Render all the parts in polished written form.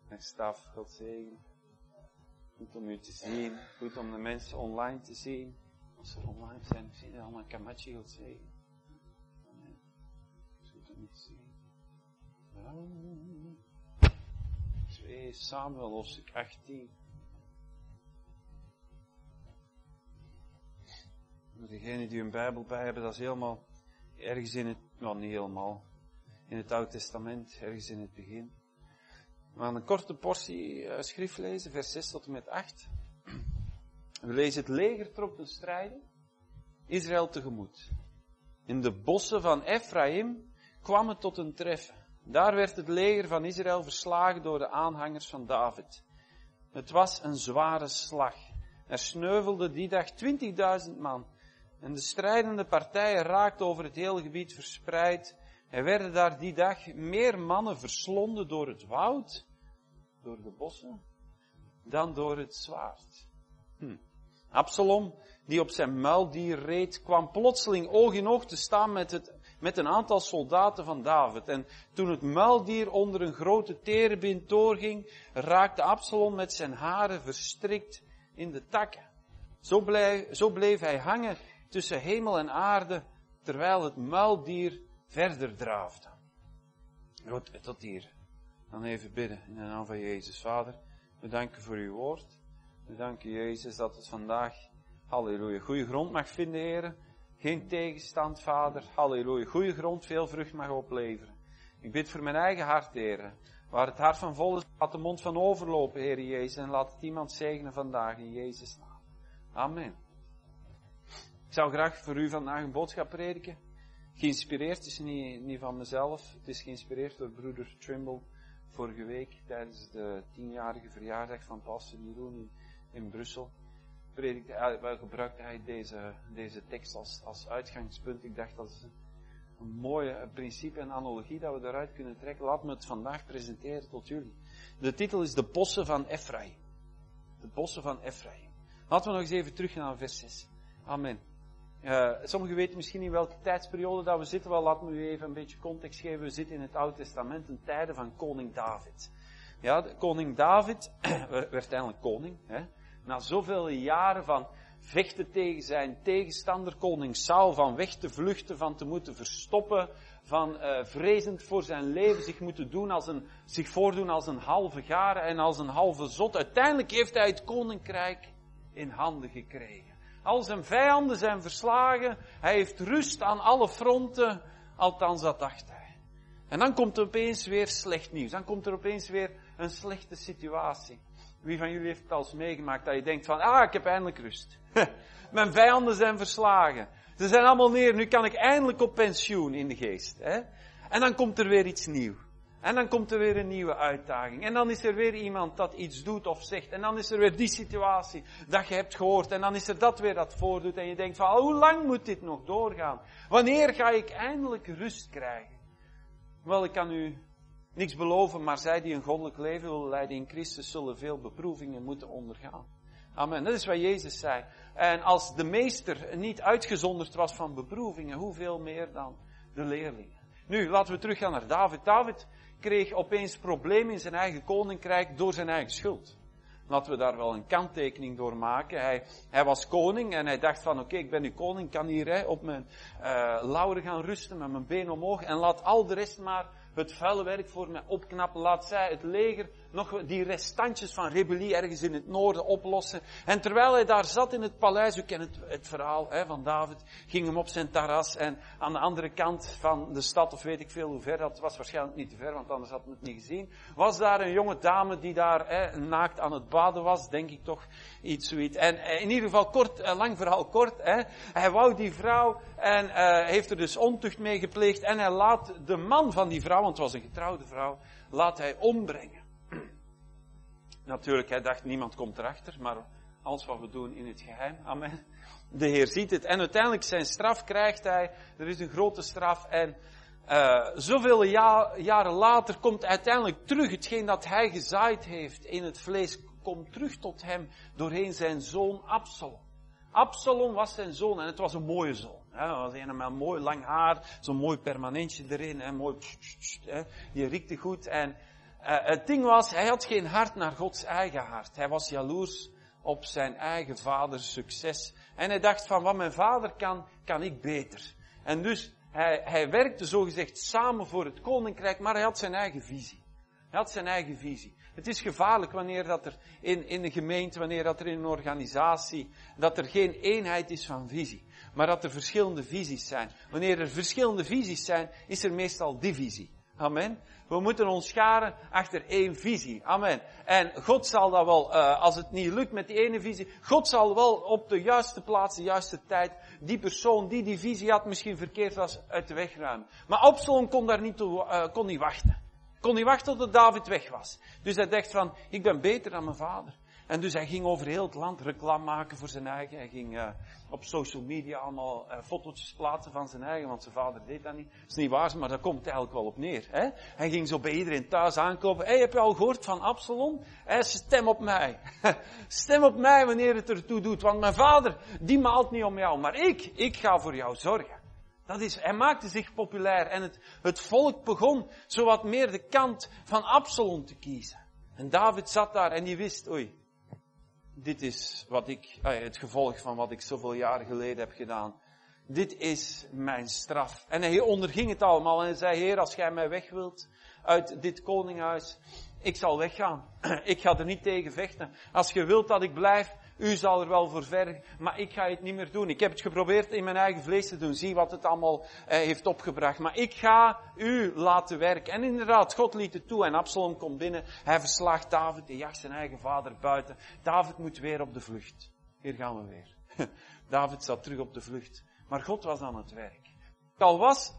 Dag Staf, God zegen. Goed om u te zien. Goed om de mensen online te zien. Als ze online zijn, ik zie allemaal Kamachi, God zegen. Amen. Goed om u te zien. 2 Samuel, hoofdstuk 18. Voor degenen die hun Bijbel bij hebben, dat is helemaal ergens in het, nou niet helemaal, in het Oude Testament, ergens in het begin. We gaan een korte portie schrift lezen, vers 6 tot en met 8. We lezen: het leger trok ten strijde Israël tegemoet. In de bossen van Ephraim kwam het tot een treffen. Daar werd het leger van Israël verslagen door de aanhangers van David. Het was een zware slag. Er sneuvelden die dag 20.000 man. En de strijdende partijen raakten over het hele gebied verspreid. Er werden daar die dag meer mannen verslonden door het woud, door de bossen, dan door het zwaard. Absalom, die op zijn muildier reed, kwam plotseling oog in oog te staan met een aantal soldaten van David. En toen het muildier onder een grote terebint doorging, raakte Absalom met zijn haren verstrikt in de takken. Zo bleef hij hangen tussen hemel en aarde, terwijl het muildier verder draafde. Goed, tot hier. Dan even bidden in de naam van Jezus. Vader, we danken voor uw woord. We danken Jezus dat het vandaag, halleluja, goede grond mag vinden, Heer. Geen tegenstand, Vader. Halleluja, goede grond, veel vrucht mag opleveren. Ik bid voor mijn eigen hart, Heer. Waar het hart van vol is, laat de mond van overlopen, Heer Jezus. En laat het iemand zegenen vandaag in Jezus' naam. Amen. Ik zou graag voor u vandaag een boodschap prediken. Geïnspireerd is niet van mezelf. Het is geïnspireerd door broeder Trimble vorige week tijdens de 10-jarige verjaardag van pastor Jeroen in Brussel. Gebruikte hij deze tekst als uitgangspunt. Ik dacht dat is een mooie principe en analogie dat we daaruit kunnen trekken. Laat me het vandaag presenteren tot jullie. De titel is De Bossen van Ephraim. De Bossen van Ephraim. Laten we nog eens even terug naar vers 6. Amen. Sommigen weten misschien in welke tijdsperiode dat we zitten. Wel, laat me u even een beetje context geven. We zitten in het Oude Testament in tijden van koning David. Ja, koning David werd uiteindelijk koning. Hè? Na zoveel jaren van vechten tegen zijn tegenstander, koning Saul, van weg te vluchten, van te moeten verstoppen, van vrezend voor zijn leven zich voordoen als een halve garen en als een halve zot. Uiteindelijk heeft hij het koninkrijk in handen gekregen. Al zijn vijanden zijn verslagen. Hij heeft rust aan alle fronten. Althans, dat dacht hij. En dan komt er opeens weer slecht nieuws. Dan komt er opeens weer een slechte situatie. Wie van jullie heeft het al eens meegemaakt dat je denkt van, ik heb eindelijk rust. Mijn vijanden zijn verslagen. Ze zijn allemaal neer. Nu kan ik eindelijk op pensioen in de geest. Hè? En dan komt er weer iets nieuws. En dan komt er weer een nieuwe uitdaging. En dan is er weer iemand dat iets doet of zegt. En dan is er weer die situatie dat je hebt gehoord. En dan is er dat weer dat voordoet. En je denkt van, hoe lang moet dit nog doorgaan? Wanneer ga ik eindelijk rust krijgen? Wel, ik kan u niks beloven, maar zij die een goddelijk leven willen leiden in Christus zullen veel beproevingen moeten ondergaan. Amen. Dat is wat Jezus zei. En als de meester niet uitgezonderd was van beproevingen, hoeveel meer dan de leerlingen? Nu, laten we teruggaan naar David. David kreeg opeens problemen in zijn eigen koninkrijk door zijn eigen schuld. Laten we daar wel een kanttekening door maken. Hij was koning en hij dacht van, oké, ik ben nu koning, ik kan hier op mijn lauren gaan rusten met mijn been omhoog en laat al de rest maar het vuile werk voor mij opknappen. Laat zij het leger nog die restantjes van rebellie ergens in het noorden oplossen. En terwijl hij daar zat in het paleis, u kent het verhaal van David, ging hem op zijn terras en aan de andere kant van de stad, of weet ik veel hoe ver, dat was waarschijnlijk niet te ver, want anders had men het niet gezien, was daar een jonge dame die daar naakt aan het baden was, denk ik toch, zoiets. En in ieder geval lang verhaal kort, hij wou die vrouw en heeft er dus ontucht mee gepleegd en hij laat de man van die vrouw, want het was een getrouwde vrouw, laat hij ombrengen. Natuurlijk, hij dacht, niemand komt erachter, maar alles wat we doen in het geheim, amen. De Heer ziet het. En uiteindelijk zijn straf krijgt hij, er is een grote straf en zoveel jaren later komt uiteindelijk terug hetgeen dat hij gezaaid heeft in het vlees, komt terug tot hem doorheen zijn zoon Absalom. Absalom was zijn zoon en het was een mooie zoon. Hij was een met mooi lang haar, zo'n mooi permanentje erin, mooi, die riekte goed en Het ding was, hij had geen hart naar Gods eigen hart. Hij was jaloers op zijn eigen vaders succes. En hij dacht van, wat mijn vader kan ik beter. En dus, hij werkte zogezegd samen voor het koninkrijk, maar hij had zijn eigen visie. Hij had zijn eigen visie. Het is gevaarlijk wanneer dat er in een gemeente, wanneer dat er in een organisatie, dat er geen eenheid is van visie. Maar dat er verschillende visies zijn. Wanneer er verschillende visies zijn, is er meestal divisie. Amen. We moeten ons scharen achter één visie. Amen. En God zal dat wel, als het niet lukt met die ene visie, God zal wel op de juiste plaats, de juiste tijd, die persoon die die visie had misschien verkeerd was, uit de weg ruimen. Maar Absalom kon daar niet kon niet wachten. Kon niet wachten tot David weg was. Dus hij dacht van, ik ben beter dan mijn vader. En dus hij ging over heel het land reclame maken voor zijn eigen. Hij ging op social media allemaal fotootjes plaatsen van zijn eigen, want zijn vader deed dat niet. Dat is niet waar, maar daar komt het eigenlijk wel op neer. Hè? Hij ging zo bij iedereen thuis aankloppen. Hey, heb je al gehoord van Absalom? Stem op mij. Stem op mij wanneer het ertoe doet, want mijn vader, die maalt niet om jou, maar ik ga voor jou zorgen. Hij maakte zich populair en het volk begon zowat meer de kant van Absalom te kiezen. En David zat daar en die wist, oei, dit is het gevolg van wat ik zoveel jaren geleden heb gedaan. Dit is mijn straf. En hij onderging het allemaal en hij zei, Heer, als jij mij weg wilt uit dit koninghuis, ik zal weggaan. Ik ga er niet tegen vechten. Als je wilt dat ik blijf, u zal er wel voor vergen, maar ik ga het niet meer doen. Ik heb het geprobeerd in mijn eigen vlees te doen. Zie wat het allemaal heeft opgebracht. Maar ik ga u laten werken. En inderdaad, God liet het toe en Absalom komt binnen. Hij verslaagt David, hij jaagt zijn eigen vader buiten. David moet weer op de vlucht. Hier gaan we weer. David zat terug op de vlucht. Maar God was aan het werk. Al was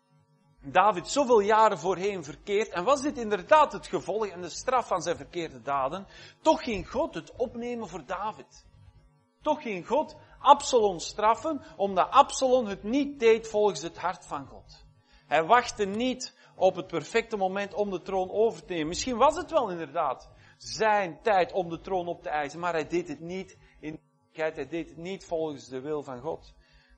David zoveel jaren voorheen verkeerd, en was dit inderdaad het gevolg en de straf van zijn verkeerde daden, toch ging God het opnemen voor David. Toch ging God Absalom straffen, omdat Absalom het niet deed volgens het hart van God. Hij wachtte niet op het perfecte moment om de troon over te nemen. Misschien was het wel inderdaad zijn tijd om de troon op te eisen, maar hij deed het niet hij deed het niet volgens de wil van God.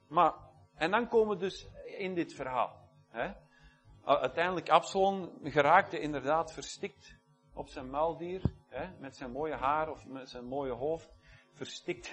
En dan komen we dus in dit verhaal. Hè? Uiteindelijk, Absalom geraakte inderdaad verstikt op zijn muildier, met zijn mooie haar of met zijn mooie hoofd, verstikt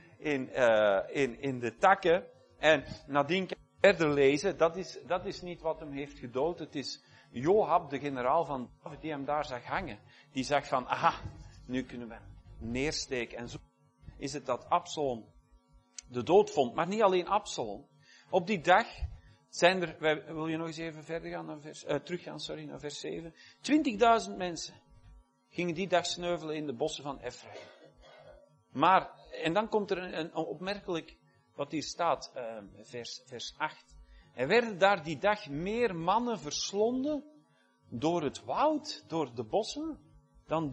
in de takken. En nadien kan je verder lezen, dat is niet wat hem heeft gedood. Het is Joab, de generaal van David, die hem daar zag hangen. Die zag van, aha, nu kunnen we hem neersteken. En zo is het dat Absalom de dood vond. Maar niet alleen Absalom. Op die dag zijn er, wil je nog eens even verder gaan naar vers 7. 20.000 mensen gingen die dag sneuvelen in de bossen van Efraïm. Maar, en dan komt er een opmerkelijk, wat hier staat, vers 8. Er werden daar die dag meer mannen verslonden door het woud, door de bossen, dan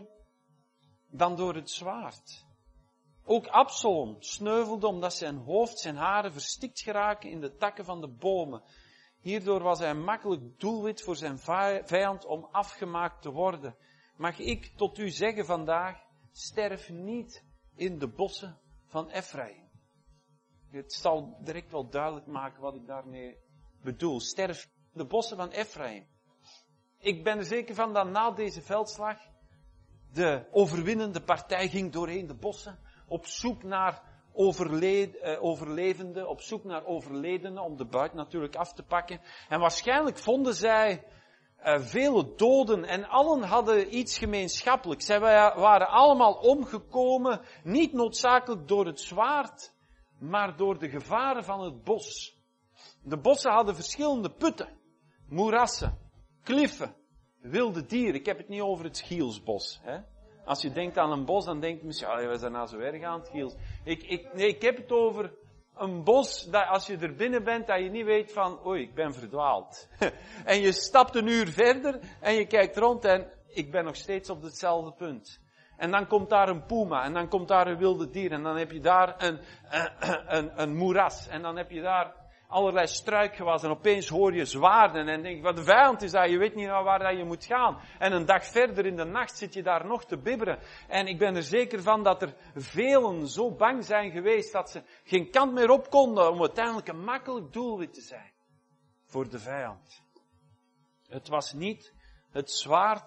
door het zwaard. Ook Absalom sneuvelde omdat zijn hoofd, zijn haren verstikt geraken in de takken van de bomen. Hierdoor was hij een makkelijk doelwit voor zijn vijand om afgemaakt te worden. Mag ik tot u zeggen vandaag, sterf niet in de bossen van Efraïm. Het zal direct wel duidelijk maken wat ik daarmee bedoel. Sterf in de bossen van Efraïm. Ik ben er zeker van dat na deze veldslag de overwinnende partij ging doorheen de bossen. Op zoek naar overlevenden, op zoek naar overledenen, om de buit natuurlijk af te pakken. En waarschijnlijk vonden zij vele doden en allen hadden iets gemeenschappelijks. Zij waren allemaal omgekomen, niet noodzakelijk door het zwaard, maar door de gevaren van het bos. De bossen hadden verschillende putten, moerassen, kliffen, wilde dieren. Ik heb het niet over het Gielsbos, hè. Als je denkt aan een bos, dan denk je misschien, we zijn nou zo erg aan het Giels. Nee, ik heb het over een bos, dat als je er binnen bent, dat je niet weet van, oei, ik ben verdwaald. En je stapt een uur verder, en je kijkt rond, en ik ben nog steeds op hetzelfde punt. En dan komt daar een puma, en dan komt daar een wilde dier, en dan heb je daar een moeras, en dan heb je daar allerlei struikgewas, en opeens hoor je zwaarden en denk je, wat de vijand is dat, je weet niet waar dat je moet gaan. En een dag verder in de nacht zit je daar nog te bibberen. En ik ben er zeker van dat er velen zo bang zijn geweest dat ze geen kant meer op konden om uiteindelijk een makkelijk doelwit te zijn voor de vijand. Het was niet het zwaard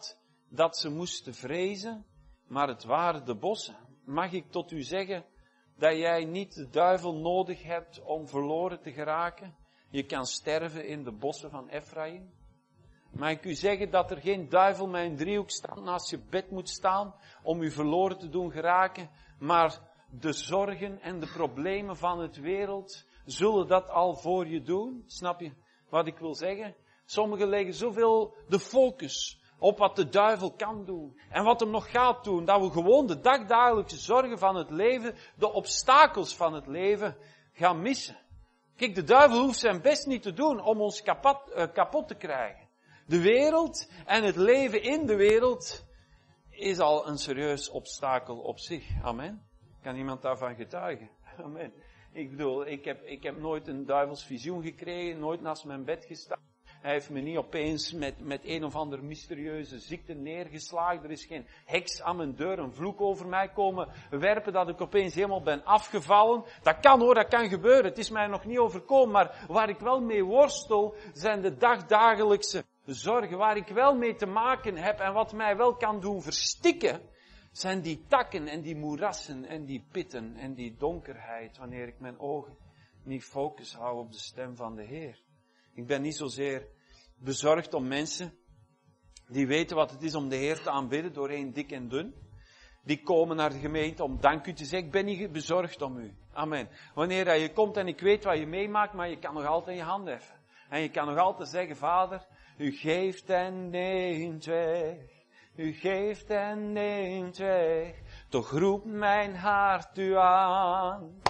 dat ze moesten vrezen, maar het waren de bossen. Mag ik tot u zeggen dat jij niet de duivel nodig hebt om verloren te geraken? Je kan sterven in de bossen van Ephraim. Mag ik u zeggen dat er geen duivel met een driehoekstand naast je bed moet staan om u verloren te doen geraken, maar de zorgen en de problemen van het wereld zullen dat al voor je doen? Snap je wat ik wil zeggen? Sommigen leggen zoveel de focus op wat de duivel kan doen en wat hem nog gaat doen, dat we gewoon de dagdagelijkse zorgen van het leven, de obstakels van het leven gaan missen. Kijk, de duivel hoeft zijn best niet te doen om ons kapot te krijgen. De wereld en het leven in de wereld is al een serieus obstakel op zich. Amen. Kan iemand daarvan getuigen? Amen. Ik bedoel, ik heb nooit een duivels visioen gekregen, nooit naast mijn bed gestaan. Hij heeft me niet opeens met een of andere mysterieuze ziekte neergeslagen. Er is geen heks aan mijn deur, een vloek over mij komen werpen dat ik opeens helemaal ben afgevallen. Dat kan hoor, dat kan gebeuren. Het is mij nog niet overkomen. Maar waar ik wel mee worstel, zijn de dagdagelijkse zorgen. Waar ik wel mee te maken heb en wat mij wel kan doen verstikken, zijn die takken en die moerassen en die pitten en die donkerheid, wanneer ik mijn ogen niet focus hou op de stem van de Heer. Ik ben niet zozeer bezorgd om mensen die weten wat het is om de Heer te aanbidden, doorheen dik en dun. Die komen naar de gemeente om dank u te zeggen. Ik ben niet bezorgd om u. Amen. Wanneer je komt en ik weet wat je meemaakt, maar je kan nog altijd je hand heffen. En je kan nog altijd zeggen, Vader, u geeft en neemt weg. U geeft en neemt weg. Toch roept mijn hart u aan.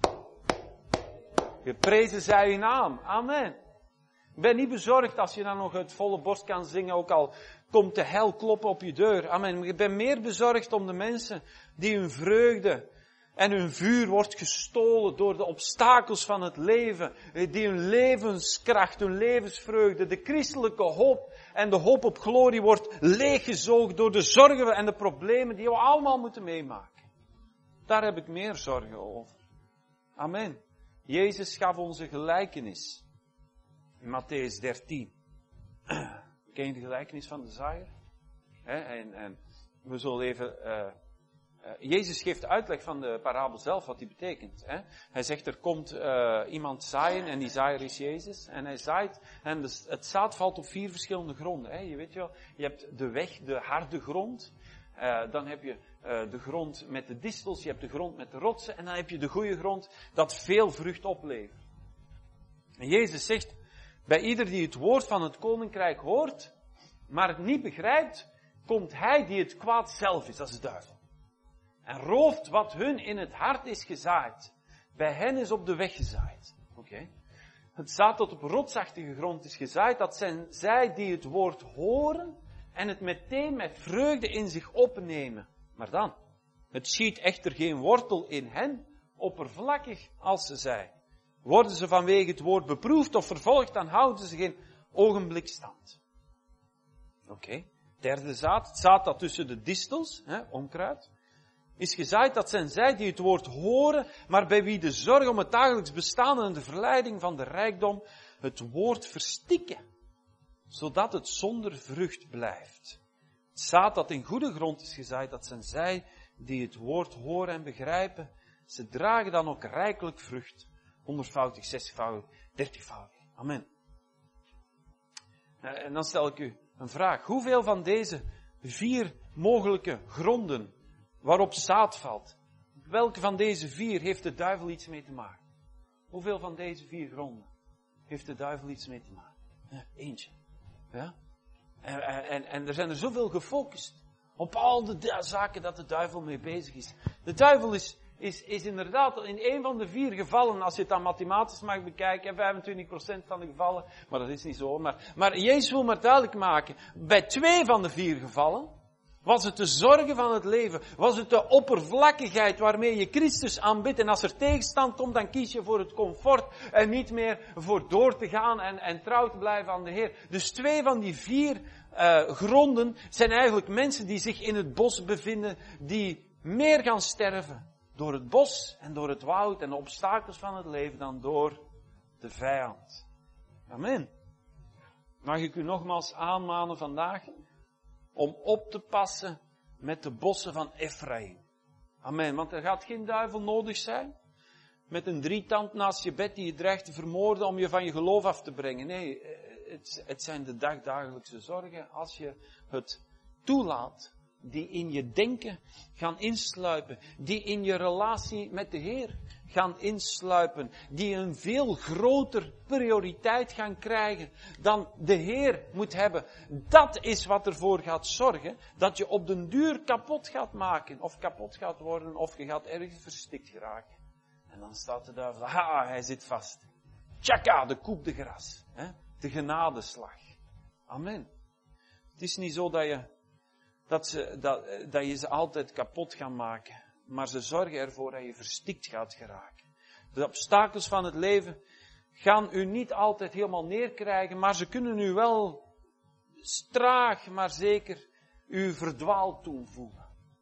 Geprezen zij uw naam. Amen. Ik ben niet bezorgd als je dan nog uit volle borst kan zingen, ook al komt de hel kloppen op je deur. Amen. Ik ben meer bezorgd om de mensen die hun vreugde en hun vuur wordt gestolen door de obstakels van het leven, die hun levenskracht, hun levensvreugde, de christelijke hoop en de hoop op glorie wordt leeggezogen door de zorgen en de problemen die we allemaal moeten meemaken. Daar heb ik meer zorgen over. Amen. Jezus gaf ons een gelijkenis. In Mattheüs 13. Ken je de gelijkenis van de zaaier? En we zullen even... Jezus geeft uitleg van de parabel zelf, wat die betekent. Hij zegt, er komt iemand zaaien en die zaaier is Jezus. En hij zaait en het zaad valt op 4 verschillende gronden. Je weet wel, je hebt de weg, de harde grond. Dan heb je de grond met de distels, je hebt de grond met de rotsen. En dan heb je de goede grond dat veel vrucht oplevert. En Jezus zegt, bij ieder die het woord van het koninkrijk hoort, maar het niet begrijpt, komt hij die het kwaad zelf is, dat is de duivel. En rooft wat hun in het hart is gezaaid. Bij hen is op de weg gezaaid. Oké. Het zaad dat op rotsachtige grond is gezaaid, dat zijn zij die het woord horen en het meteen met vreugde in zich opnemen. Maar dan, het schiet echter geen wortel in hen, oppervlakkig als ze zijn. Worden ze vanwege het woord beproefd of vervolgd, dan houden ze geen ogenblik stand. Oké. Derde zaad, het zaad dat tussen de distels, onkruid, is gezaaid, dat zijn zij die het woord horen, maar bij wie de zorg om het dagelijks bestaan en de verleiding van de rijkdom het woord verstikken, zodat het zonder vrucht blijft. Het zaad dat in goede grond is gezaaid, dat zijn zij die het woord horen en begrijpen. Ze dragen dan ook rijkelijk vrucht, 100voudig, 60voudig, 30voudig. Amen. En dan stel ik u een vraag. Hoeveel van deze 4 mogelijke gronden waarop zaad valt, welke van deze 4 heeft de duivel iets mee te maken? Hoeveel van deze 4 gronden heeft de duivel iets mee te maken? Eentje. Ja? En er zijn er zoveel gefocust op al de zaken dat de duivel mee bezig is. De duivel is inderdaad in een van de 4 gevallen, als je het dan mathematisch mag bekijken, 25% van de gevallen, maar dat is niet zo. Maar Jezus wil maar duidelijk maken, bij 2 van de 4 gevallen, was het de zorgen van het leven? Was het de oppervlakkigheid waarmee je Christus aanbidt? En als er tegenstand komt, dan kies je voor het comfort en niet meer voor door te gaan en trouw te blijven aan de Heer. Dus 2 van die 4 gronden zijn eigenlijk mensen die zich in het bos bevinden, die meer gaan sterven door het bos en door het woud en de obstakels van het leven dan door de vijand. Amen. Mag ik u nogmaals aanmanen vandaag om op te passen met de bossen van Ephraim. Amen, want er gaat geen duivel nodig zijn met een drietand naast je bed die je dreigt te vermoorden om je van je geloof af te brengen. Nee, het zijn de dagdagelijkse zorgen als je het toelaat, die in je denken gaan insluipen, die in je relatie met de Heer gaan insluipen, die een veel groter prioriteit gaan krijgen dan de Heer moet hebben. Dat is wat ervoor gaat zorgen dat je op den duur kapot gaat maken, of kapot gaat worden, of je gaat ergens verstikt geraken. En dan staat de duivel, hij zit vast. Tjaka, de coupe de gras. De genadeslag. Amen. Het is niet zo dat je ze altijd kapot gaat maken. Maar ze zorgen ervoor dat je verstikt gaat geraken. De obstakels van het leven gaan u niet altijd helemaal neerkrijgen, maar ze kunnen u wel traag, maar zeker u verdwaald doen voelen.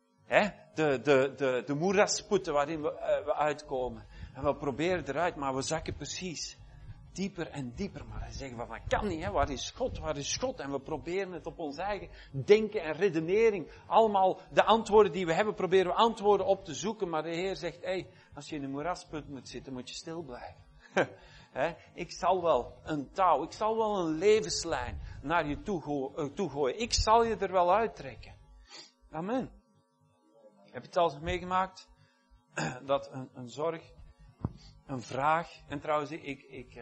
De moerasputten waarin we uitkomen. En we proberen eruit, maar we zakken precies dieper en dieper. Maar we zeggen van, dat kan niet, waar is God, waar is God? En we proberen het op ons eigen denken en redenering. Allemaal de antwoorden die we hebben, proberen we antwoorden op te zoeken. Maar de Heer zegt, als je in een moerasput moet zitten, moet je stil blijven. Ik zal wel een touw, ik zal wel een levenslijn naar je toe gooien. Ik zal je er wel uittrekken. Amen. Heb je het al meegemaakt? Dat een zorg, een vraag, en trouwens, ik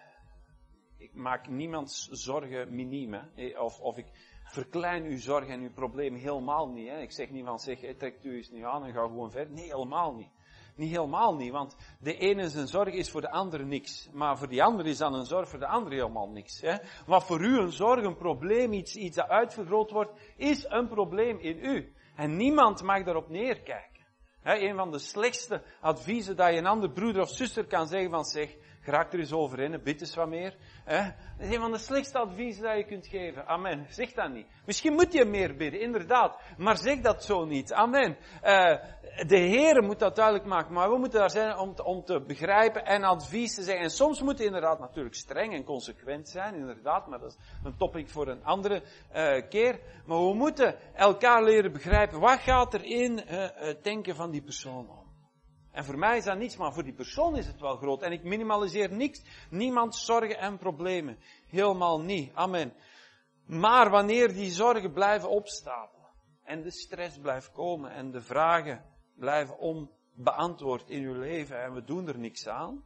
maak niemands zorgen miniem, of ik verklein uw zorg en uw probleem helemaal niet. Ik zeg niet van, trekt u eens niet aan en ga gewoon verder. Nee, helemaal niet. Niet helemaal niet, want de ene zijn zorg is voor de andere niks. Maar voor die andere is dan een zorg voor de andere helemaal niks. Wat voor u een zorg, een probleem, iets dat uitvergroot wordt, is een probleem in u. En niemand mag daarop neerkijken. Een van de slechtste adviezen dat je een ander broeder of zuster kan zeggen van, geraak er eens overheen, bid eens wat meer. Dat is een van de slechtste adviezen dat je kunt geven. Amen. Zeg dat niet. Misschien moet je meer bidden, inderdaad. Maar zeg dat zo niet. Amen. De Heer moet dat duidelijk maken. Maar we moeten daar zijn om te begrijpen en advies te zeggen. En soms moet je inderdaad natuurlijk streng en consequent zijn. Inderdaad, maar dat is een topic voor een andere keer. Maar we moeten elkaar leren begrijpen. Wat gaat er in het denken van die persoon om? En voor mij is dat niets, maar voor die persoon is het wel groot. En ik minimaliseer niks, niemands zorgen en problemen. Helemaal niet. Amen. Maar wanneer die zorgen blijven opstapelen, en de stress blijft komen, en de vragen blijven onbeantwoord in uw leven, en we doen er niks aan,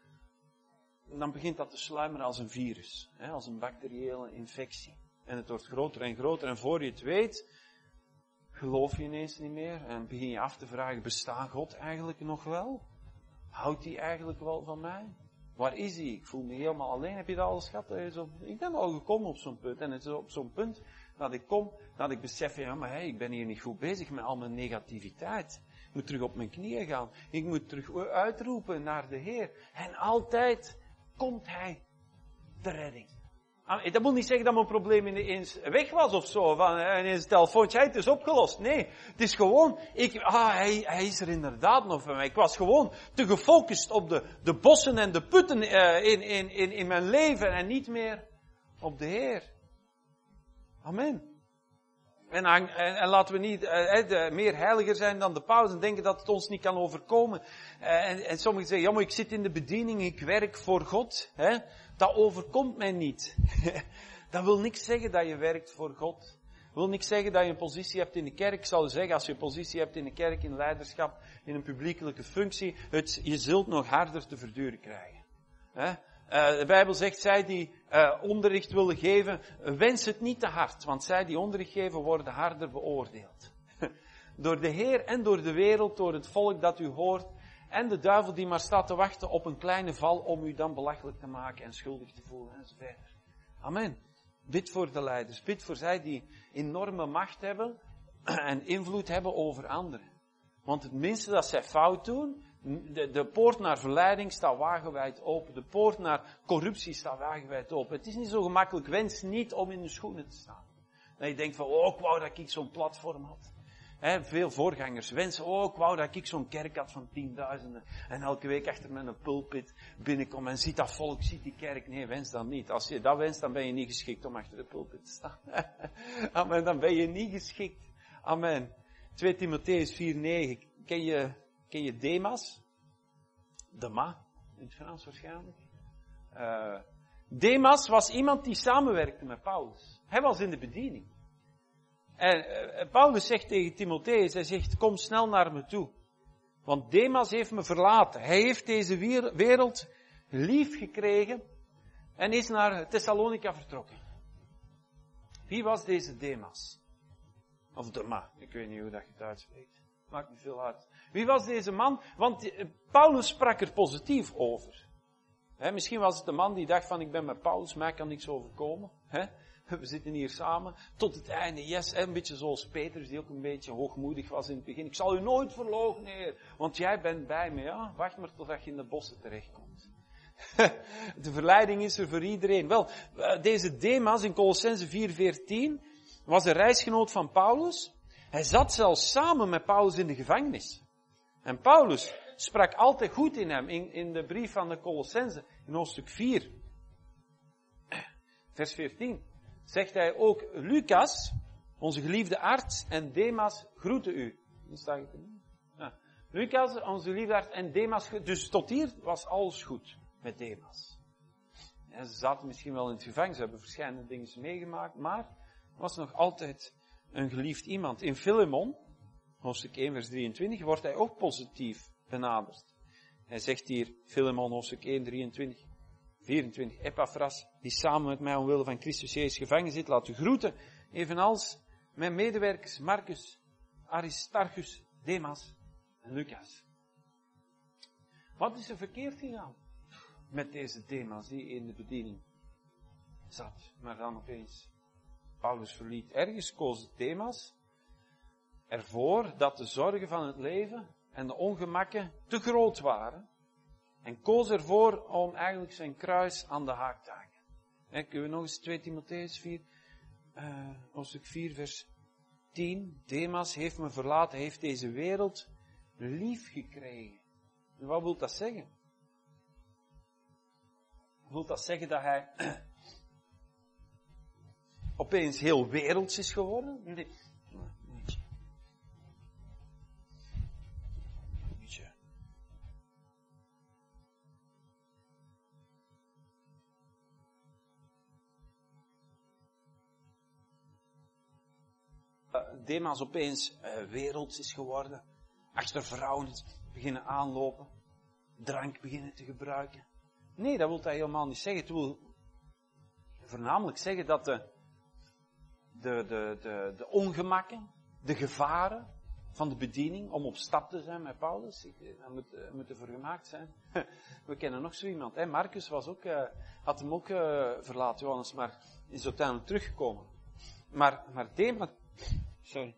dan begint dat te sluimeren als een virus. Als een bacteriële infectie. En het wordt groter en groter, en voor je het weet, geloof je ineens niet meer en begin je af te vragen, bestaat God eigenlijk nog wel? Houdt hij eigenlijk wel van mij? Waar is hij? Ik voel me helemaal alleen. Heb je dat al eens gehad? Ik ben al gekomen op zo'n punt. En het is op zo'n punt dat ik kom, dat ik besef, ik ben hier niet goed bezig met al mijn negativiteit. Ik moet terug op mijn knieën gaan. Ik moet terug uitroepen naar de Heer. En altijd komt hij de redding. Dat wil niet zeggen dat mijn probleem ineens weg was of zo. Van ineens een telefoontje, het is opgelost. Nee, het is gewoon, hij is er inderdaad nog van mij. Ik was gewoon te gefocust op de bossen en de putten in mijn leven en niet meer op de Heer. Amen. En laten we niet meer heiliger zijn dan de paus en denken dat het ons niet kan overkomen. En sommigen zeggen, maar ik zit in de bediening, ik werk voor God. Dat overkomt mij niet. Dat wil niks zeggen dat je werkt voor God. Dat wil niks zeggen dat je een positie hebt in de kerk. Ik zal u zeggen, als je een positie hebt in de kerk, in leiderschap, in een publiekelijke functie, je zult nog harder te verduren krijgen. De Bijbel zegt, zij die onderricht willen geven, wens het niet te hard. Want zij die onderricht geven, worden harder beoordeeld. Door de Heer en door de wereld, door het volk dat u hoort. En de duivel die maar staat te wachten op een kleine val om u dan belachelijk te maken en schuldig te voelen enzovoort. Amen. Bid voor de leiders. Bid voor zij die enorme macht hebben en invloed hebben over anderen. Want het minste dat zij fout doen, de poort naar verleiding staat wagenwijd open. De poort naar corruptie staat wagenwijd open. Het is niet zo gemakkelijk. Wens niet om in de schoenen te staan. Dat je denkt van, ik wou dat ik zo'n platform had. Veel voorgangers wensen, ik wou dat ik zo'n kerk had van 10.000 en elke week achter mijn pulpit binnenkom en ziet dat volk, ziet die kerk. Nee, wens dat niet. Als je dat wenst, dan ben je niet geschikt om achter de pulpit te staan. Amen, dan ben je niet geschikt. Amen. 2 Timotheus 4:9. Ken je Demas? Demas, in het Frans waarschijnlijk. Demas was iemand die samenwerkte met Paulus. Hij was in de bediening. En Paulus zegt tegen Timotheus, hij zegt, kom snel naar me toe. Want Demas heeft me verlaten. Hij heeft deze wereld lief gekregen en is naar Thessalonica vertrokken. Wie was deze Demas? Of Demas, ik weet niet hoe dat je het uitspreekt. Maakt niet veel uit. Wie was deze man? Want Paulus sprak er positief over. Misschien was het de man die dacht van, ik ben met Paulus, mij kan niks overkomen. We zitten hier samen, tot het einde, yes, een beetje zoals Petrus, die ook een beetje hoogmoedig was in het begin. Ik zal u nooit verloochenen, Heer, want jij bent bij me. Ja, wacht maar totdat je in de bossen terechtkomt. De verleiding is er voor iedereen. Wel, deze Demas in Colossenzen 4:14 was een reisgenoot van Paulus. Hij zat zelfs samen met Paulus in de gevangenis. En Paulus sprak altijd goed in hem, in de brief van de Colossenzen, in hoofdstuk 4. Vers 14. Zegt hij ook, Lucas, onze geliefde arts, en Demas groeten u. Hoe staat het er? Ja. Lucas, onze geliefde arts, en Demas, dus tot hier was alles goed met Demas. En ze zaten misschien wel in het gevangen, ze hebben verschillende dingen meegemaakt, maar was nog altijd een geliefd iemand. In Filemon, hoofdstuk 1 vers 23, wordt hij ook positief benaderd. Hij zegt hier, Filemon hoofdstuk 1, 23, 24, Epaphras, die samen met mij omwille van Christus Jezus gevangen zit, laat u groeten, evenals mijn medewerkers Marcus, Aristarchus, Demas en Lucas. Wat is er verkeerd gegaan met deze Demas die in de bediening zat, maar dan opeens Paulus verliet? Ergens koos Demas ervoor dat de zorgen van het leven en de ongemakken te groot waren. En koos ervoor om eigenlijk zijn kruis aan de haak te hangen. Kunnen we nog eens 2 Timotheus 4, hoofdstuk 4 vers 10. Demas heeft me verlaten, heeft deze wereld lief gekregen. En wat wil dat zeggen? Wil dat zeggen dat hij opeens heel werelds is geworden? Nee. Demas opeens werelds is geworden, achter vrouwen is beginnen aanlopen, drank beginnen te gebruiken. Nee, dat wil hij helemaal niet zeggen. Het wil voornamelijk zeggen dat de ongemakken, de gevaren van de bediening om op stap te zijn met Paulus, moeten voor gemaakt zijn. We kennen nog zo iemand. Marcus had hem ook verlaten, Johannes, maar is uiteindelijk teruggekomen. Maar Demas... Sorry.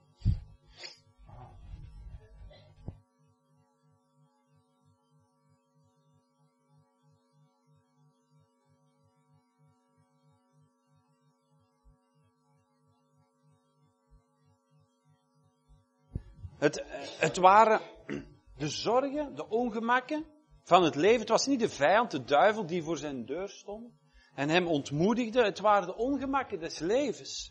Het waren de zorgen, de ongemakken van het leven. Het was niet de vijand, de duivel, die voor zijn deur stond en hem ontmoedigde. Het waren de ongemakken des levens.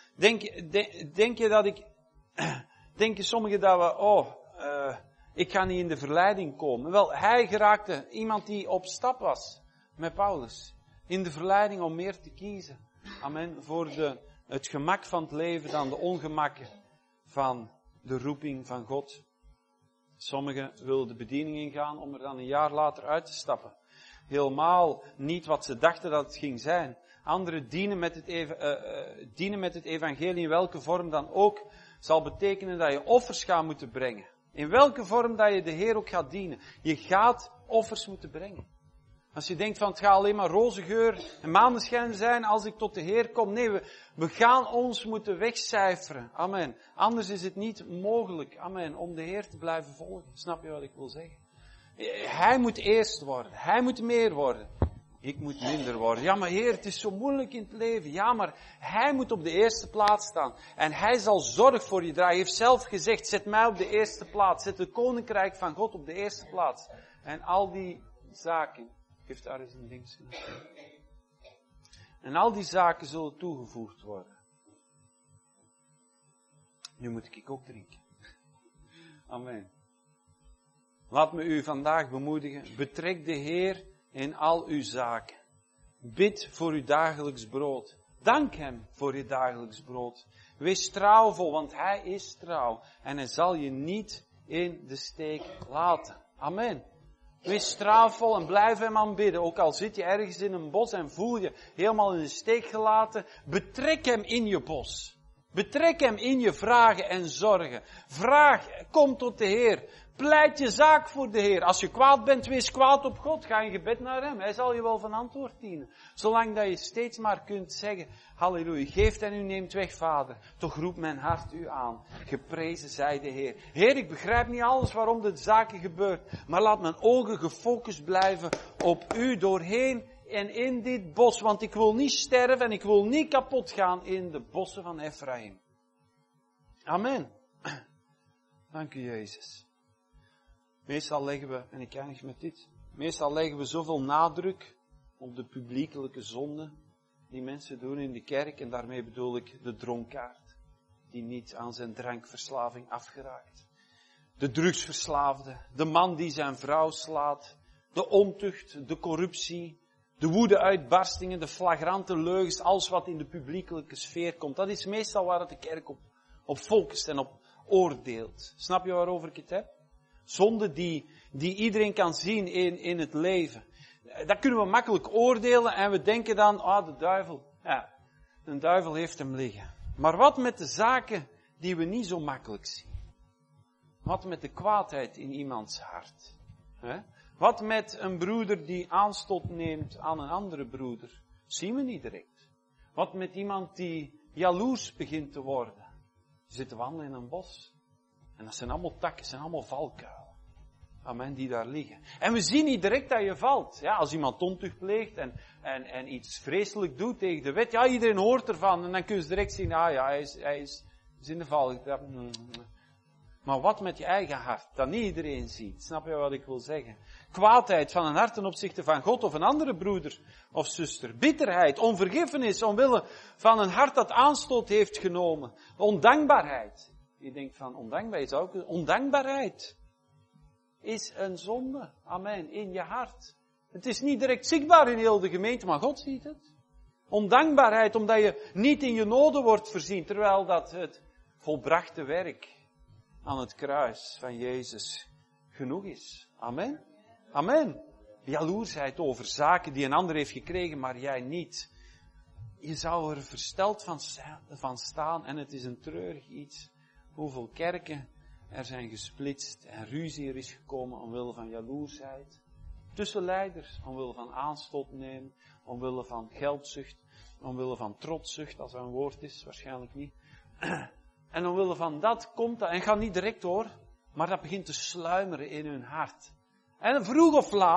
Denken sommigen dat we, ik ga niet in de verleiding komen. Wel, hij geraakte iemand die op stap was met Paulus. In de verleiding om meer te kiezen. Amen. Voor het gemak van het leven dan de ongemakken van de roeping van God. Sommigen willen de bediening ingaan om er dan een jaar later uit te stappen. Helemaal niet wat ze dachten dat het ging zijn. Anderen dienen met het evangelie in welke vorm dan ook, zal betekenen dat je offers gaat moeten brengen. In welke vorm dat je de Heer ook gaat dienen. Je gaat offers moeten brengen. Als je denkt van het gaat alleen maar roze geur en maneschijn zijn als ik tot de Heer kom. Nee, we gaan ons moeten wegcijferen. Amen. Anders is het niet mogelijk, amen, om de Heer te blijven volgen. Snap je wat ik wil zeggen? Hij moet eerst worden. Hij moet meer worden. Ik moet minder worden. Ja, maar Heer, het is zo moeilijk in het leven. Ja, maar Hij moet op de eerste plaats staan. En Hij zal zorg voor je dragen. Hij heeft zelf gezegd, zet mij op de eerste plaats. Zet het koninkrijk van God op de eerste plaats. En al die zaken, geef daar eens een ding. En al die zaken zullen toegevoegd worden. Nu moet ik ook drinken. Amen. Laat me u vandaag bemoedigen. Betrek de Heer in al uw zaken. Bid voor uw dagelijks brood. Dank Hem voor je dagelijks brood. Wees trouwvol, want Hij is trouw. En Hij zal je niet in de steek laten. Amen. Wees trouwvol en blijf Hem aanbidden. Ook al zit je ergens in een bos en voel je helemaal in de steek gelaten. Betrek Hem in je bos. Betrek Hem in je vragen en zorgen. Vraag, kom tot de Heer. Pleit je zaak voor de Heer. Als je kwaad bent, wees kwaad op God. Ga in gebed naar Hem. Hij zal je wel van antwoord dienen. Zolang dat je steeds maar kunt zeggen, halleluja, geeft en u neemt weg, Vader. Toch roept mijn hart u aan. Geprezen zij de Heer. Heer, ik begrijp niet alles waarom de zaken gebeuren. Maar laat mijn ogen gefocust blijven op u doorheen en in dit bos. Want ik wil niet sterven en ik wil niet kapot gaan in de bossen van Ephraim. Amen. Dank u, Jezus. Meestal leggen we, en ik eindig met dit, meestal leggen we zoveel nadruk op de publiekelijke zonden die mensen doen in de kerk. En daarmee bedoel ik de dronkaard, die niet aan zijn drankverslaving afgeraakt. De drugsverslaafde, de man die zijn vrouw slaat, de ontucht, de corruptie, de woede-uitbarstingen, de flagrante leugens, alles wat in de publiekelijke sfeer komt. Dat is meestal waar het de kerk op focust en op oordeelt. Snap je waarover ik het heb? Zonde die iedereen kan zien in het leven. Dat kunnen we makkelijk oordelen en we denken dan, de duivel. Ja, de duivel heeft hem liggen. Maar wat met de zaken die we niet zo makkelijk zien? Wat met de kwaadheid in iemands hart? Wat met een broeder die aanstoot neemt aan een andere broeder? Zien we niet direct. Wat met iemand die jaloers begint te worden? Je zit te wandelen in een bos. En dat zijn allemaal takken, dat zijn allemaal valkuilen. Amen, die daar liggen. En we zien niet direct dat je valt. Ja, als iemand ontucht pleegt en iets vreselijk doet tegen de wet, ja, iedereen hoort ervan. En dan kun je direct zien, hij is in de val. Maar wat met je eigen hart, dat niet iedereen ziet. Snap je wat ik wil zeggen? Kwaadheid van een hart ten opzichte van God of een andere broeder of zuster. Bitterheid, onvergiffenis omwille van een hart dat aanstoot heeft genomen. Ondankbaarheid. Je denkt van ondankbaarheid is ook ondankbaarheid is een zonde. Amen. In je hart. Het is niet direct zichtbaar in heel de gemeente, maar God ziet het. Ondankbaarheid omdat je niet in je noden wordt voorzien, terwijl dat het volbrachte werk aan het kruis van Jezus genoeg is. Amen. Amen. Jaloersheid over zaken die een ander heeft gekregen, maar jij niet. Je zou er versteld van staan en het is een treurig iets. Hoeveel kerken er zijn gesplitst en ruzie er is gekomen omwille van jaloersheid. Tussen leiders, omwille van aanstoot nemen, omwille van geldzucht, omwille van trotszucht, als dat een woord is, waarschijnlijk niet. En omwille van dat komt dat, en gaat niet direct hoor, maar dat begint te sluimeren in hun hart. En vroeg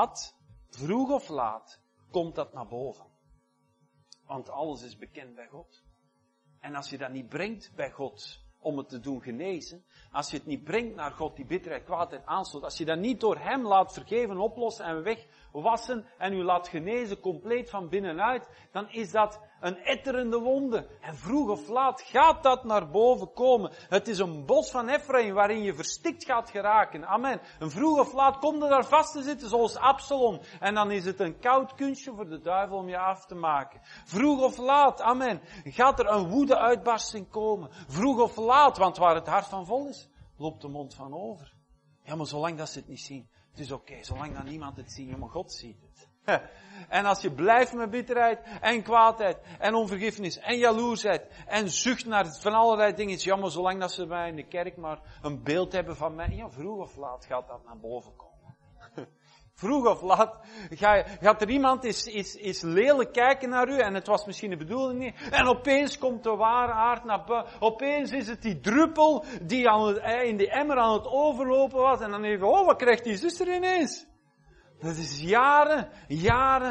of laat, komt dat naar boven. Want alles is bekend bij God. En als je dat niet brengt bij God, om het te doen genezen, als je het niet brengt naar God, die bitterheid, kwaadheid, aanstoot, als je dat niet door Hem laat vergeven, oplossen en wegwassen en u laat genezen compleet van binnenuit, dan is dat een etterende wonde. En vroeg of laat gaat dat naar boven komen. Het is een bos van Ephraim waarin je verstikt gaat geraken. Amen. En vroeg of laat komt er daar vast te zitten zoals Absalom. En dan is het een koud kunstje voor de duivel om je af te maken. Vroeg of laat, amen, gaat er een woede-uitbarsting komen. Vroeg of laat, want waar het hart van vol is, loopt de mond van over. Ja, maar zolang dat ze het niet zien, het is oké. Zolang dat niemand het ziet, maar God ziet het. En als je blijft met bitterheid en kwaadheid en onvergiffenis en jaloersheid en zucht naar van allerlei dingen, ja, maar zolang dat ze bij in de kerk maar een beeld hebben van mij, ja, vroeg of laat gaat dat naar boven komen. Vroeg of laat gaat er iemand is lelijk kijken naar u en het was misschien de bedoeling niet. En opeens komt de ware aard naar buiten. Opeens is het die druppel die in die emmer aan het overlopen was. En dan even, wat krijgt die zuster ineens? Dat is jaren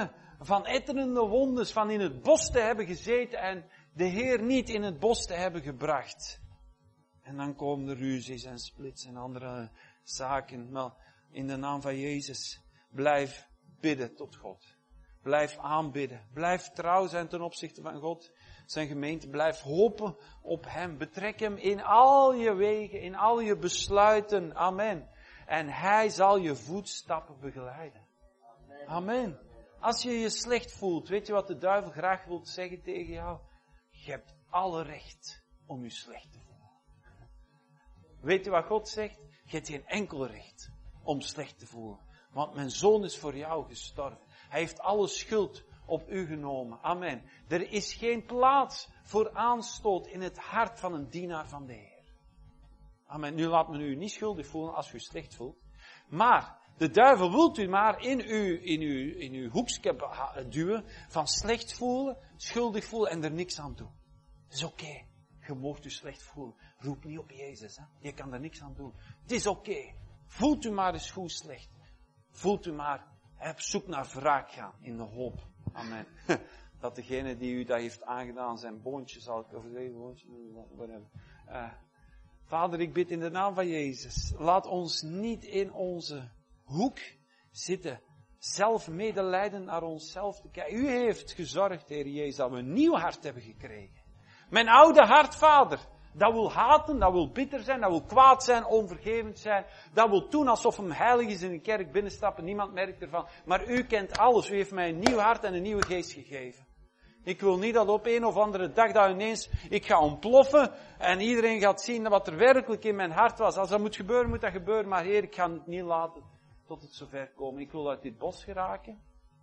van etterende wonders, van in het bos te hebben gezeten en de Heer niet in het bos te hebben gebracht. En dan komen de ruzies en splits en andere zaken. Maar in de naam van Jezus, blijf bidden tot God. Blijf aanbidden. Blijf trouw zijn ten opzichte van God. Zijn gemeente, blijf hopen op Hem. Betrek Hem in al je wegen, in al je besluiten. Amen. En Hij zal je voetstappen begeleiden. Amen. Als je je slecht voelt, weet je wat de duivel graag wil zeggen tegen jou? Je hebt alle recht om je slecht te voelen. Weet je wat God zegt? Je hebt geen enkel recht om slecht te voelen. Want mijn zoon is voor jou gestorven. Hij heeft alle schuld op u genomen. Amen. Er is geen plaats voor aanstoot in het hart van een dienaar van de Heer. Amen. Nu laat men u niet schuldig voelen als u slecht voelt. Maar de duivel wilt u maar in uw hoekje duwen van slecht voelen, schuldig voelen en er niks aan doen. Het is oké. Je moogt u slecht voelen. Roep niet op Jezus. Hè? Je kan er niks aan doen. Het is oké. Voelt u maar eens goed slecht. Voelt u maar op zoek naar wraak gaan in de hoop. Amen. Dat degene die u dat heeft aangedaan zijn boontje zal overleven. Boontje, whatever. Vader, ik bid in de naam van Jezus. Laat ons niet in onze hoek zitten. Zelf medelijden naar onszelf te kijken. U heeft gezorgd, Heer Jezus, dat we een nieuw hart hebben gekregen. Mijn oude hart, Vader, dat wil haten, dat wil bitter zijn, dat wil kwaad zijn, onvergevend zijn. Dat wil doen alsof hem heilig is in een kerk binnenstappen, niemand merkt ervan. Maar u kent alles, u heeft mij een nieuw hart en een nieuwe geest gegeven. Ik wil niet dat op een of andere dag dat ineens ik ga ontploffen en iedereen gaat zien wat er werkelijk in mijn hart was. Als dat moet gebeuren, moet dat gebeuren. Maar Heer, ik ga het niet laten tot het zover komen. Ik wil uit dit bos geraken.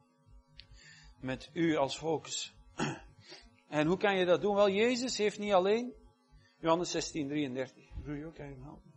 Met u als focus. En hoe kan je dat doen? Wel, Jezus heeft niet alleen, Johannes 16:33. Rujo, kan je hem helpen?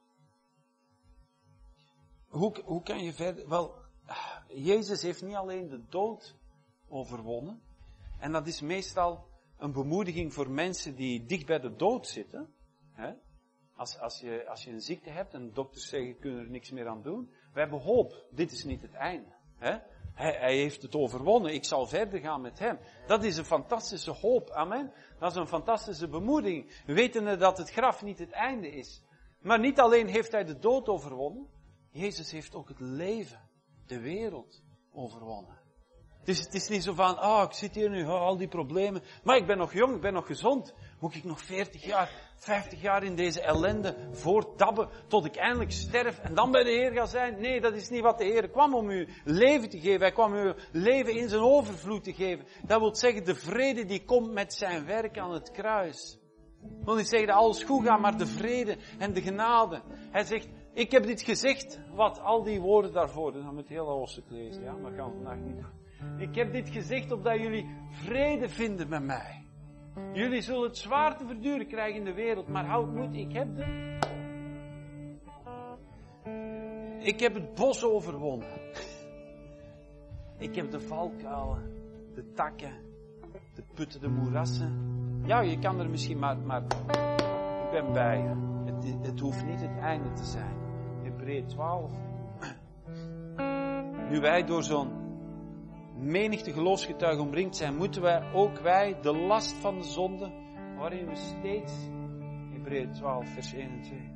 Hoe kan je verder? Wel, Jezus heeft niet alleen de dood overwonnen. En dat is meestal een bemoediging voor mensen die dicht bij de dood zitten. Hè? Als je een ziekte hebt en de dokters zeggen, je kunt er niks meer aan doen. We hebben hoop. Dit is niet het einde. Hè? Hij heeft het overwonnen. Ik zal verder gaan met hem. Dat is een fantastische hoop. Amen. Dat is een fantastische bemoediging. Wetende dat het graf niet het einde is. Maar niet alleen heeft hij de dood overwonnen. Jezus heeft ook het leven, de wereld, overwonnen. Het is niet zo van, ik zit hier nu, al die problemen. Maar ik ben nog jong, ik ben nog gezond. Moet ik nog 40 jaar, 50 jaar in deze ellende voortdabben tot ik eindelijk sterf en dan bij de Heer ga zijn? Nee, dat is niet wat de Heer kwam om u leven te geven. Hij kwam u leven in zijn overvloed te geven. Dat wil zeggen, de vrede die komt met zijn werk aan het kruis. Ik wil niet zeggen dat alles goed gaat, maar de vrede en de genade. Hij zegt, ik heb dit gezegd, wat al die woorden daarvoor. Dan moet het hele hoofdstuk lezen, ja, maar gaan we vandaag niet doen. Ik heb dit gezegd opdat jullie vrede vinden met mij. Jullie zullen het zwaar te verduren krijgen in de wereld, maar houd moed, ik heb het bos overwonnen. Ik heb de valkuilen, de takken, de putten, de moerassen. Ja, je kan er misschien maar ik ben bij je. Het hoeft niet het einde te zijn. Hebreeën 12. Nu wij door zo'n menigte geloofsgetuigen omringd zijn, moeten wij de last van de zonde, waarin we steeds, Hebreeën 12, vers 1 en 2.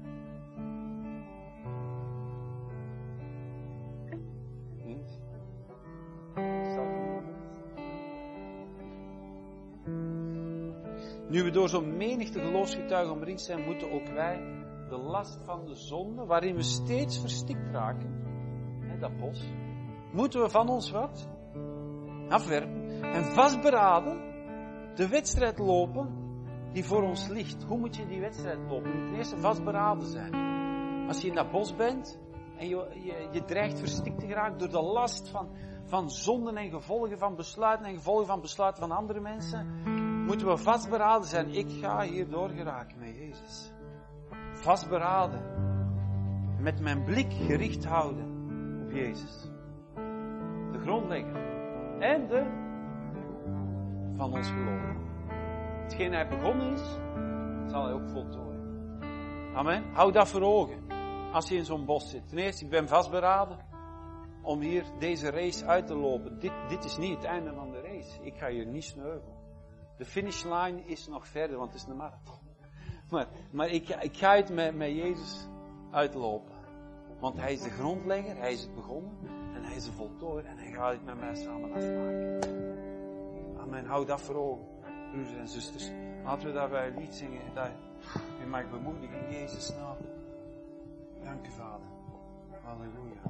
Nu we door zo'n menigte geloofsgetuigen omringd zijn, moeten ook wij de last van de zonde, waarin we steeds verstikt raken, dat bos, moeten we van ons wat? Afwerpen en vastberaden de wedstrijd lopen die voor ons ligt. Hoe moet je die wedstrijd lopen? Je moet ten eerste vastberaden zijn. Als je in dat bos bent en je dreigt verstikt te geraken door de last van zonden en gevolgen van besluiten en gevolgen van besluiten van andere mensen, moeten we vastberaden zijn. Ik ga hier doorgeraken met Jezus. Vastberaden. Met mijn blik gericht houden op Jezus. De grondlegger. En de van ons geloof. Hetgeen hij begonnen is, zal hij ook voltooien. Amen. Hou dat voor ogen. Als je in zo'n bos zit. Ten eerste, ik ben vastberaden om hier deze race uit te lopen. Dit is niet het einde van de race. Ik ga hier niet sneuvelen. De finishlijn is nog verder, want het is een marathon. Maar ik ga het met Jezus uitlopen. Want hij is de grondlegger, hij is het begonnen. En hij is de voltooier en hij gaat het met mij samen afmaken. Amen, houd dat voor ogen, broers en zusters. Laten we daarbij een lied zingen dat u mag bemoedigen in Jezus' naam. Dank u, Vader. Halleluja.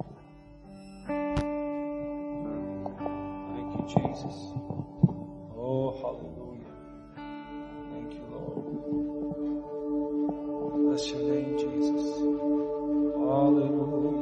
Thank you, Jesus. Oh, hallelujah. Thank you, Lord. Bless your name, Jesus. Hallelujah.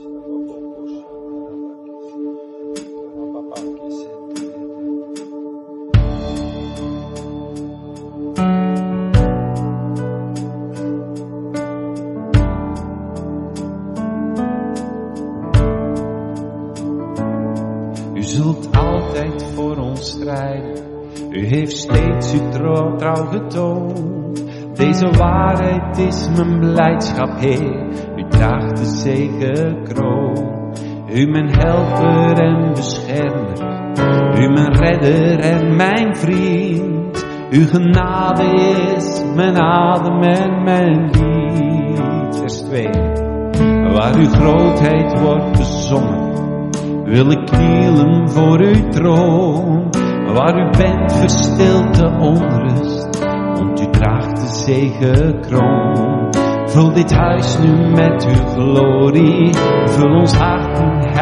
U zult altijd voor ons strijden. U heeft steeds uw trouw getoond. Deze waarheid is mijn blijdschap, Heer. U draagt de zegenkroon. U mijn helper en beschermer. U mijn redder en mijn vriend. Uw genade is mijn adem en mijn lied. Vers 2. Waar uw grootheid wordt bezongen, wil ik knielen voor uw troon. Waar u bent verstilt de onrust, want u draagt de zegenkroon. Vul dit huis nu met uw glorie, vul ons hart